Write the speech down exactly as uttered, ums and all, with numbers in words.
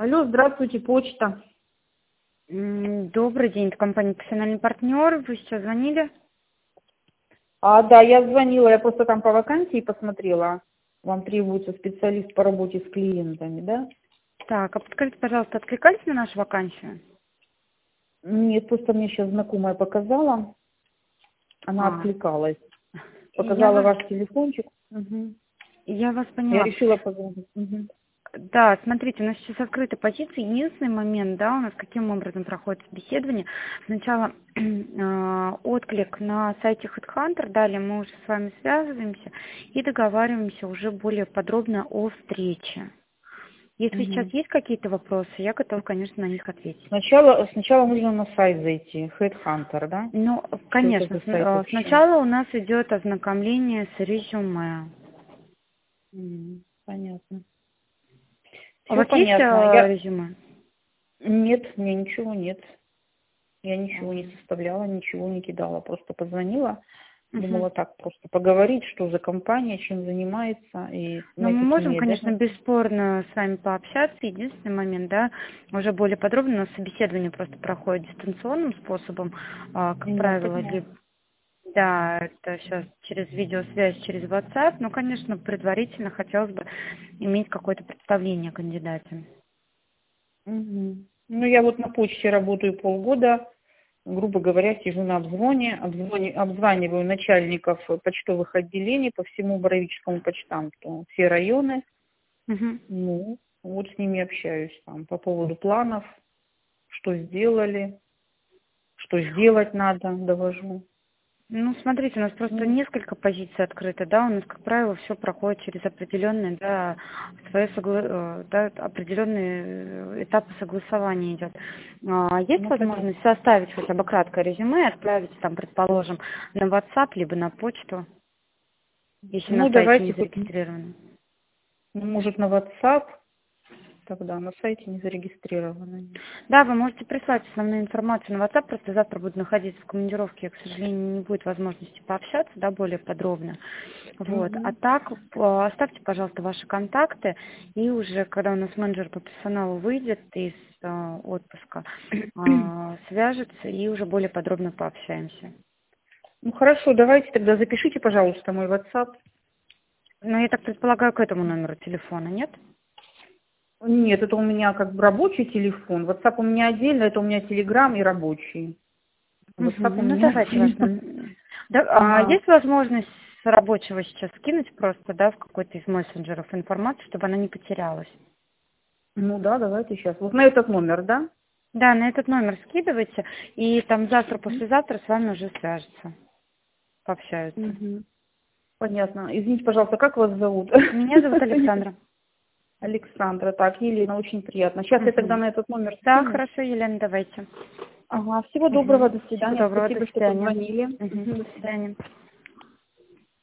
Алло, здравствуйте, почта. М, Добрый день, это компания «Профессиональный партнер». Вы сейчас звонили? А, да, я звонила, я просто там по вакансии посмотрела. Вам требуется специалист по работе с клиентами, да? Так, а подскажите, пожалуйста, откликались на нашу вакансию? Нет, просто мне сейчас знакомая показала, она А, откликалась. я Показала вас, ваш телефончик. Мгм. я вас Я поняла. решила позвонить. Мгм. Да, смотрите, у нас сейчас открыты позиции. Единственный момент, да, у нас каким образом проходит собеседование. Сначала э, отклик на сайте HeadHunter, далее мы уже с вами связываемся и договариваемся уже более подробно о встрече. Если сейчас Мгм. есть какие-то вопросы, я готова, конечно, на них ответить. Сначала, сначала нужно на сайт зайти, HeadHunter, да? Ну, Что это конечно, за сн- сайт э, вообще? сначала у нас идет ознакомление с резюме. М, Понятно. У Все вас есть понятно. э, Я... резюме? Нет, у меня ничего нет. Я А, ничего не составляла, ничего не кидала, просто позвонила, мгм. думала так просто поговорить, что за компания, чем занимается, и Ну, мы знаете, можем, сумеет, да? конечно, бесспорно с вами пообщаться. Единственный момент, да, уже более подробно, у нас собеседование просто проходит дистанционным способом, а, как Ну, правило, понимаю. либо, да, это сейчас через видеосвязь, через WhatsApp, но, конечно, предварительно хотелось бы иметь какое-то представление о кандидате. Мгм. Ну, я вот на почте работаю полгода, грубо говоря, сижу на обзвоне, обзвоне, обзваниваю начальников почтовых отделений по всему Боровическому почтамту, все районы, Мгм. ну, вот с ними общаюсь там по поводу планов, что сделали, что сделать надо, довожу. Ну, смотрите, у нас просто Ну, несколько позиций открыто, да, у нас, как правило, все проходит через определенные, да, свои согла- э, да, определенные э, этапы согласования идет. А, есть ну, понятно. возможность составить хотя бы краткое резюме и отправить, там, предположим, на WhatsApp, либо на почту, если на Ну, сайте не давайте хоть, зарегистрированы? ну, может, на WhatsApp, тогда на сайте не зарегистрировано. Да, вы можете прислать основную информацию на WhatsApp, просто завтра буду находиться в командировке, к сожалению, не будет возможности пообщаться, да, более подробно. Вот. А Угу. так, э, оставьте, пожалуйста, ваши контакты, и уже, когда у нас менеджер по персоналу выйдет из э, отпуска, э, свяжется и уже более подробно пообщаемся. Ну, хорошо, давайте тогда запишите, пожалуйста, мой WhatsApp. Но я так предполагаю, к этому номеру телефона, нет? Нет, это у меня как бы рабочий телефон. WhatsApp у меня отдельно, это у меня Telegram и рабочий. WhatsApp у Мгм. Ну, меня давайте ваш отдельно. ном- Да, а Ага. есть возможность с рабочего сейчас скинуть просто, да, в какой-то из мессенджеров информацию, чтобы она не потерялась? Ну да, давайте сейчас. Вот на этот номер, да? Да, на этот номер скидывайте, и там завтра, послезавтра с вами уже свяжутся, пообщаются. Угу. Понятно. Извините, пожалуйста, как вас зовут? Меня зовут Александра. Александра. Так, Елена, очень приятно. Сейчас я тогда Мгм. на этот номер Да, скину. хорошо, Елена, давайте. Ага, всего доброго, Мгм. до Всего свидания. доброго, до Спасибо, что свидания. позвонили. Мгм. Мгм, До до свидания. свидания.